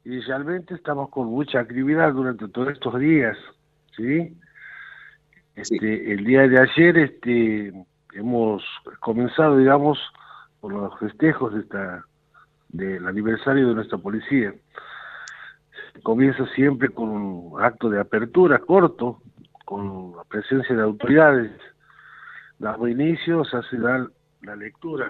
y realmente estamos con mucha actividad durante todos estos días, ¿sí? Sí. El día de ayer hemos comenzado, digamos, por los festejos del aniversario de nuestra policía. Comienza siempre con un acto de apertura corto, con la presencia de autoridades. Damos inicio, se hace la lectura,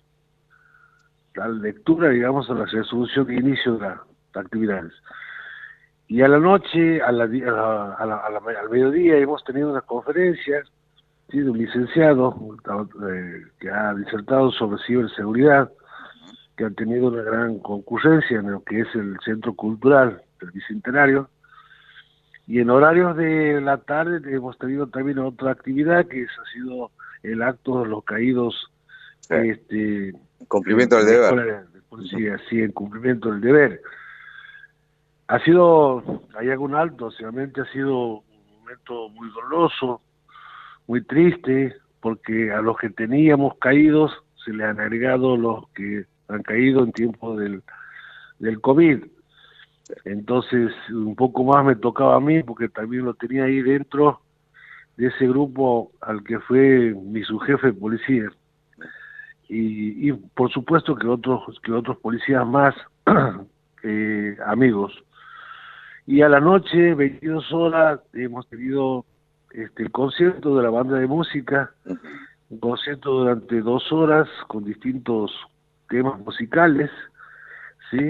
digamos, a la resolución de inicio de las actividades. Y a la noche, al mediodía, hemos tenido una conferencia, ¿sí?, de un licenciado que ha disertado sobre ciberseguridad, que ha tenido una gran concurrencia en lo que es el Centro Cultural del Bicentenario. Y en horarios de la tarde hemos tenido también otra actividad que ha sido el acto de los caídos Sí. Cumplimiento en del la deber. escuela de policía, sí, en cumplimiento del deber. Hay algún alto, obviamente ha sido un momento muy doloroso, muy triste, porque a los que teníamos caídos se le han agregado los que han caído en tiempo del COVID. Entonces, un poco más me tocaba a mí, porque también lo tenía ahí dentro de ese grupo al que fue mi subjefe de policía. Y por supuesto que otros policías más, amigos. Y a la noche, 22 horas, hemos tenido el concierto de la banda de música, un concierto durante 2 horas con distintos temas musicales, ¿sí?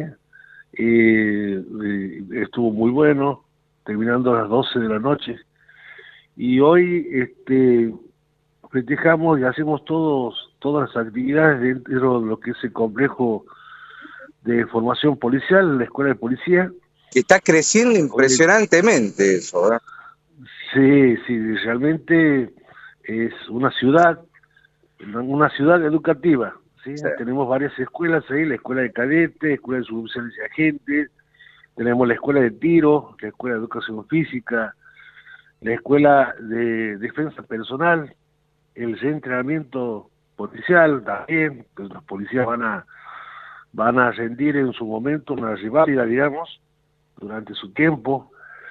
Estuvo muy bueno, terminando a las 12 de la noche. Y hoy festejamos y hacemos todas las actividades dentro de lo que es el complejo de formación policial, la Escuela de Policía. Que está creciendo Hoy, impresionantemente eso, ¿verdad? sí, sí, realmente es una ciudad educativa, ¿sí? Sí. Tenemos varias escuelas ahí, la escuela de cadetes, escuela de suboficiales y agentes, tenemos la escuela de tiro, la escuela de educación física, la escuela de defensa personal, el entrenamiento policial también, pues los policías van a rendir en su momento una rivalidad, digamos, durante su tiempo.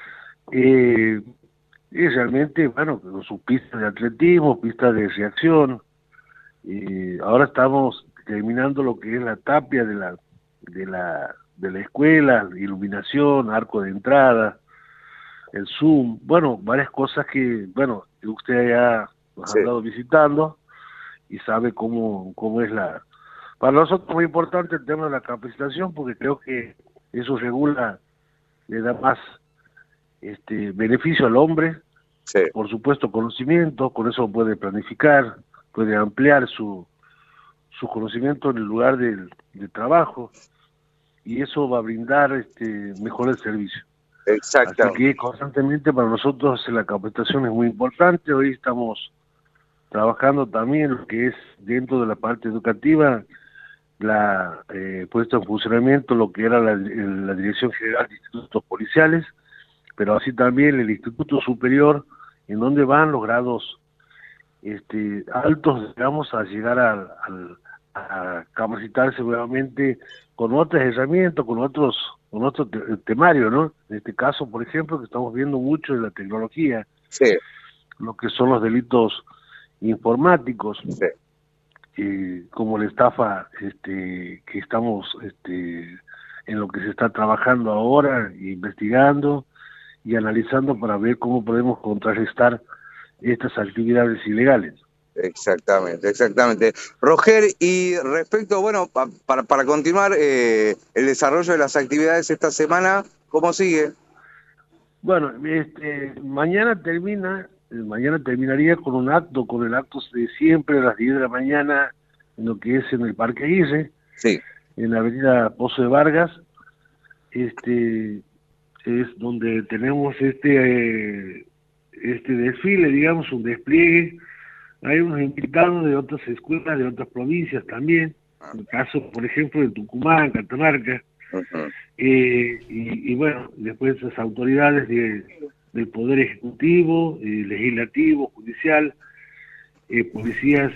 Y realmente, bueno, con sus pistas de atletismo, pistas de reacción. Ahora estamos terminando lo que es la tapia de la escuela, iluminación, arco de entrada, el Zoom, bueno, varias cosas que, bueno, usted ya nos ha Sí. andado visitando y sabe cómo es Para nosotros es muy importante el tema de la capacitación, porque creo que eso regula, le da más beneficio al hombre, Sí. por supuesto conocimiento, con eso puede planificar, puede ampliar su conocimiento en el lugar de trabajo, y eso va a brindar mejores servicios. Así Exactamente. que constantemente para nosotros la capacitación es muy importante. Hoy estamos trabajando también lo que es dentro de la parte educativa, la puesta en funcionamiento lo que era la Dirección General de Institutos Policiales, pero así también el Instituto Superior, en donde van los grados altos, digamos, a llegar a capacitarse nuevamente con otras herramientas, con otro temario, ¿no? En este caso, por ejemplo, que estamos viendo mucho en la tecnología, Sí. lo que son los delitos informáticos, Sí. como la estafa que estamos en lo que se está trabajando ahora, investigando y analizando para ver cómo podemos contrarrestar estas actividades ilegales. Exactamente, exactamente. Roger, y respecto, bueno, para continuar el desarrollo de las actividades esta semana, ¿cómo sigue? Bueno, mañana terminaría con con el acto de siempre a las 10 de la mañana, en lo que es en el Parque Aguirre, Sí. en la avenida Pozo de Vargas. Es donde tenemos este desfile, digamos, un despliegue. Hay unos invitados de otras escuelas, de otras provincias también, en el caso, por ejemplo, de Tucumán, Catamarca, Uh-huh. y bueno, después las autoridades del Poder Ejecutivo, Legislativo, Judicial, policías,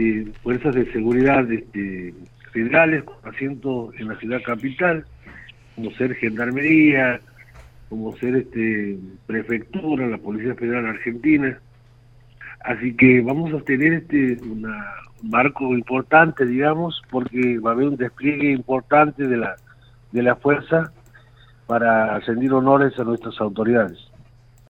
fuerzas de seguridad federales con asiento en la ciudad capital, como ser Gendarmería, como ser Prefectura, la Policía Federal Argentina. Así que vamos a tener un marco importante, digamos, porque va a haber un despliegue importante de la fuerza para rendir honores a nuestras autoridades.